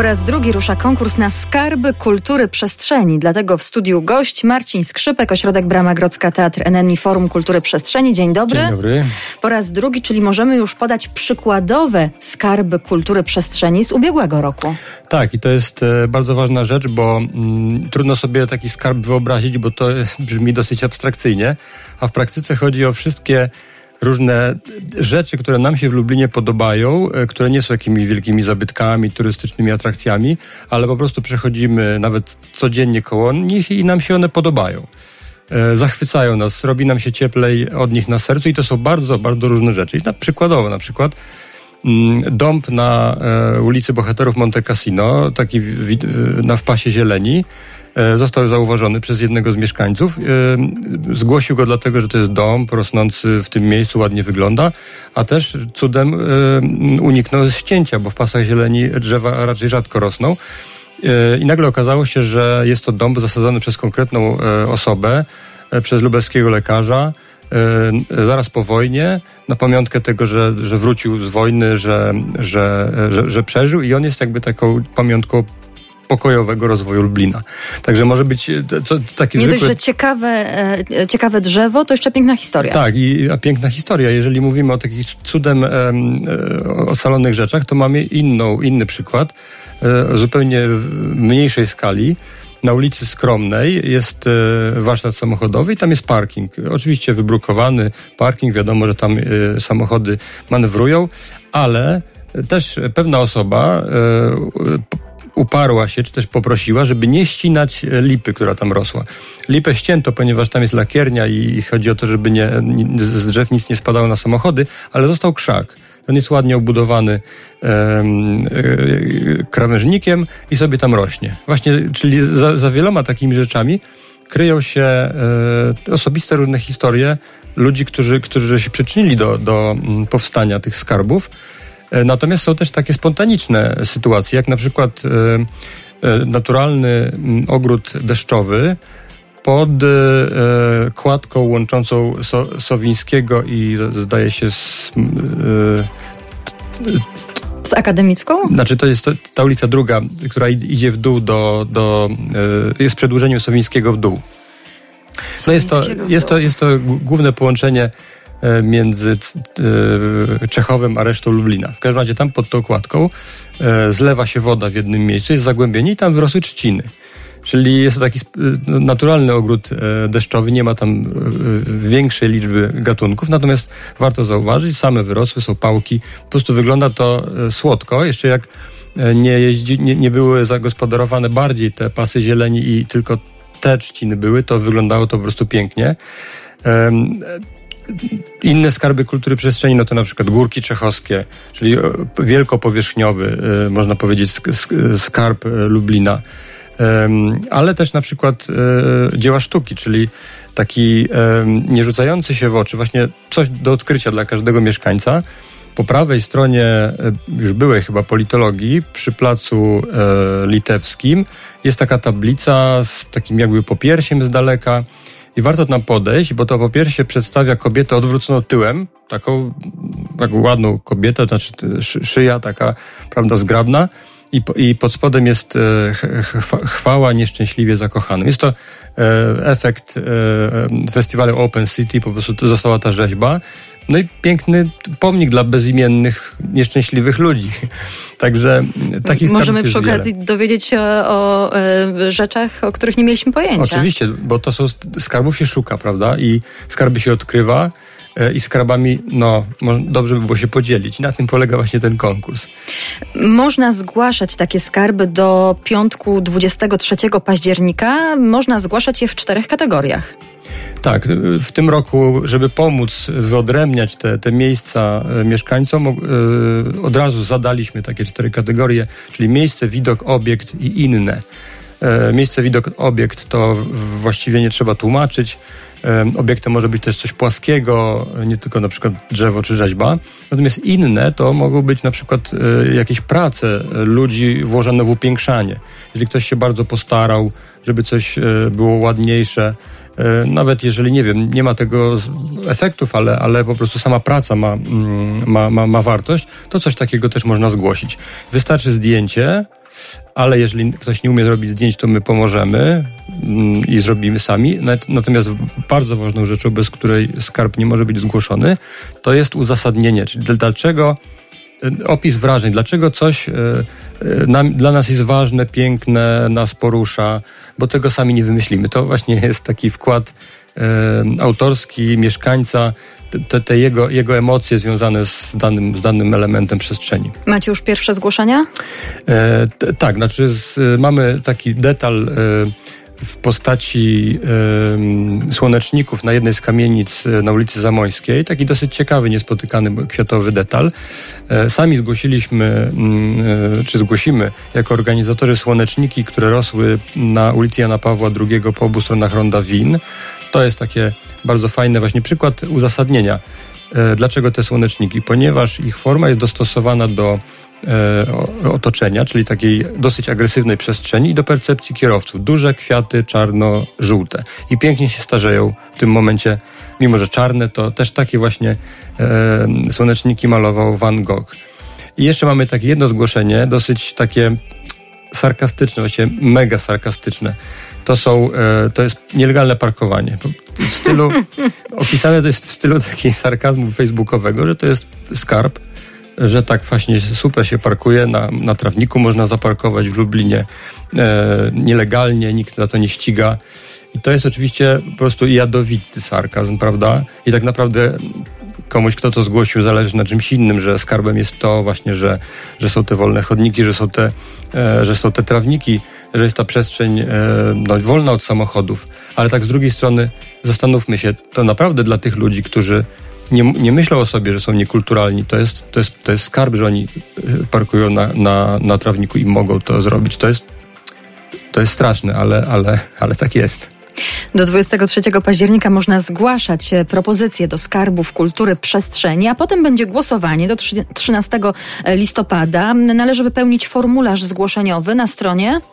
Po raz drugi rusza konkurs na skarby kultury przestrzeni. Dlatego w studiu gość Marcin Skrzypek, Ośrodek Brama Grodzka, Teatr NN i Forum Kultury Przestrzeni. Dzień dobry. Dzień dobry. Po raz drugi, czyli możemy już podać przykładowe skarby kultury przestrzeni z ubiegłego roku. Tak, i to jest bardzo ważna rzecz, bo trudno sobie taki skarb wyobrazić, bo to brzmi dosyć abstrakcyjnie, a w praktyce chodzi o wszystkie różne rzeczy, które nam się w Lublinie podobają, które nie są jakimiś wielkimi zabytkami, turystycznymi atrakcjami, ale po prostu przechodzimy nawet codziennie koło nich i nam się one podobają. Zachwycają nas, robi nam się cieplej od nich na sercu i to są bardzo, bardzo różne rzeczy. I przykładowo na przykład dąb na ulicy Bohaterów Monte Cassino, taki w pasie zieleni, został zauważony przez jednego z mieszkańców. Zgłosił go dlatego, że to jest dąb rosnący w tym miejscu, ładnie wygląda, a też cudem uniknął ścięcia, bo w pasach zieleni drzewa raczej rzadko rosną. I nagle okazało się, że jest to dąb zasadzony przez konkretną osobę, przez lubelskiego lekarza, zaraz po wojnie, na pamiątkę tego, że wrócił z wojny, że przeżył i on jest jakby taką pamiątką pokojowego rozwoju Lublina. Także może być taki nie zwykły... dość, że ciekawe drzewo, to jeszcze piękna historia. Tak, a piękna historia. Jeżeli mówimy o takich cudem ocalonych rzeczach, to mamy inny przykład, zupełnie w mniejszej skali. Na ulicy Skromnej jest warsztat samochodowy i tam jest parking. Oczywiście wybrukowany parking, wiadomo, że tam samochody manewrują, ale też pewna osoba uparła się, czy też poprosiła, żeby nie ścinać lipy, która tam rosła. Lipę ścięto, ponieważ tam jest lakiernia i chodzi o to, żeby z drzew nic nie spadało na samochody, ale został krzak. On jest ładnie obudowany krawężnikiem i sobie tam rośnie. Właśnie, czyli za wieloma takimi rzeczami kryją się osobiste różne historie ludzi, którzy się przyczynili do powstania tych skarbów. Natomiast są też takie spontaniczne sytuacje, jak na przykład naturalny ogród deszczowy pod kładką łączącą Sowińskiego i zdaje się z Akademicką? Znaczy to jest ta ulica druga, która idzie w dół jest przedłużeniem Sowińskiego w dół. No jest to główne połączenie między Czechowem a resztą Lublina. W każdym razie tam pod tą kładką zlewa się woda w jednym miejscu, jest zagłębienie i tam wyrosły trzciny. Czyli jest to taki naturalny ogród deszczowy, nie ma tam większej liczby gatunków, natomiast warto zauważyć, same wyrosły, są pałki, po prostu wygląda to słodko, jeszcze jak nie były zagospodarowane bardziej te pasy zieleni i tylko te trzciny były, to wyglądało to po prostu pięknie. Inne skarby kultury przestrzeni, no to na przykład górki czechowskie, czyli wielkopowierzchniowy, można powiedzieć, skarb Lublina. Ale też na przykład dzieła sztuki, czyli taki nie rzucający się w oczy, właśnie coś do odkrycia dla każdego mieszkańca. Po prawej stronie już byłej chyba politologii, przy placu Litewskim, jest taka tablica z takim jakby popiersiem z daleka i warto tam podejść, bo to popiersie przedstawia kobietę odwróconą tyłem, taką ładną kobietę, znaczy szyja taka, prawda, zgrabna. I pod spodem jest chwała nieszczęśliwie zakochanym. Jest to efekt festiwalu Open City, po prostu to została ta rzeźba. No i piękny pomnik dla bezimiennych, nieszczęśliwych ludzi. Także takich skarbów możemy przy jest okazji wiele. dowiedzieć się o rzeczach, o których nie mieliśmy pojęcia. Oczywiście, bo to są skarbów się szuka, prawda? I skarby się odkrywa. I skarbami, dobrze by było się podzielić. Na tym polega właśnie ten konkurs. Można zgłaszać takie skarby do piątku 23 października. Można zgłaszać je w 4 kategoriach. Tak, w tym roku, żeby pomóc wyodrębniać te miejsca mieszkańcom, od razu zadaliśmy takie 4 kategorie, czyli miejsce, widok, obiekt i inne. Miejsce, widok, obiekt to właściwie nie trzeba tłumaczyć. Obiektem może być też coś płaskiego, nie tylko na przykład drzewo czy rzeźba. Natomiast inne to mogą być na przykład jakieś prace ludzi włożone w upiększanie. Jeżeli ktoś się bardzo postarał, żeby coś było ładniejsze, nawet jeżeli, nie wiem, nie ma tego efektów, ale po prostu sama praca ma wartość, to coś takiego też można zgłosić. Wystarczy zdjęcie ale jeżeli ktoś nie umie zrobić zdjęć, to my pomożemy i zrobimy sami. Natomiast bardzo ważną rzeczą, bez której skarb nie może być zgłoszony, to jest uzasadnienie, czyli dlaczego opis wrażeń, dlaczego coś dla nas jest ważne, piękne, nas porusza, bo tego sami nie wymyślimy. To właśnie jest taki wkład autorski mieszkańca, te jego emocje związane z danym elementem przestrzeni. Macie już pierwsze zgłoszenia? Tak, znaczy mamy taki detal w postaci słoneczników na jednej z kamienic na ulicy Zamoyskiej. Taki dosyć ciekawy, niespotykany kwiatowy detal. Sami zgłosiliśmy, czy zgłosimy jako organizatorzy słoneczniki, które rosły na ulicy Jana Pawła II po obu stronach ronda Win. To jest takie bardzo fajny właśnie przykład uzasadnienia. Dlaczego te słoneczniki? Ponieważ ich forma jest dostosowana do otoczenia, czyli takiej dosyć agresywnej przestrzeni i do percepcji kierowców. Duże kwiaty czarno-żółte i pięknie się starzeją w tym momencie, mimo że czarne, to też takie właśnie słoneczniki malował Van Gogh. I jeszcze mamy takie jedno zgłoszenie, dosyć takie sarkastyczne, właściwie mega sarkastyczne. To jest nielegalne parkowanie. W stylu, opisane to jest w stylu takiego sarkazmu facebookowego, że to jest skarb, że tak właśnie super się parkuje, na trawniku można zaparkować w Lublinie nielegalnie, nikt na to nie ściga. I to jest oczywiście po prostu jadowity sarkazm, prawda? I tak naprawdę komuś, kto to zgłosił, zależy na czymś innym, że skarbem jest to właśnie, że są te wolne chodniki, że są te trawniki, że jest ta przestrzeń wolna od samochodów. Ale tak z drugiej strony zastanówmy się, to naprawdę dla tych ludzi, którzy nie myślą o sobie, że są niekulturalni, to jest skarb, że oni parkują na trawniku i mogą to zrobić. To jest straszne, ale tak jest. Do 23 października można zgłaszać propozycje do skarbów kultury przestrzeni, a potem będzie głosowanie do 13 listopada. Należy wypełnić formularz zgłoszeniowy na stronie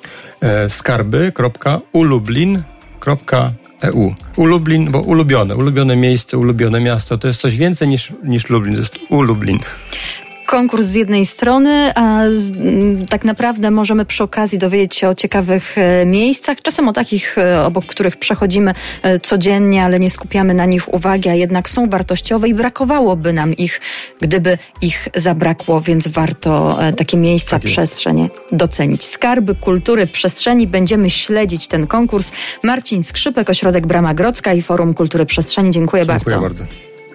skarby.ulublin.eu. Lublin, bo ulubione miejsce, ulubione miasto, to jest coś więcej niż Lublin, to jest Lublin. Konkurs z jednej strony, a tak naprawdę możemy przy okazji dowiedzieć się o ciekawych miejscach, czasem o takich, obok których przechodzimy codziennie, ale nie skupiamy na nich uwagi, a jednak są wartościowe i brakowałoby nam ich, gdyby ich zabrakło, więc warto takie miejsca, przestrzenie docenić. Skarby kultury przestrzeni. Będziemy śledzić ten konkurs. Marcin Skrzypek, Ośrodek Brama Grodzka i Forum Kultury Przestrzeni. Dziękuję bardzo. Dziękuję bardzo.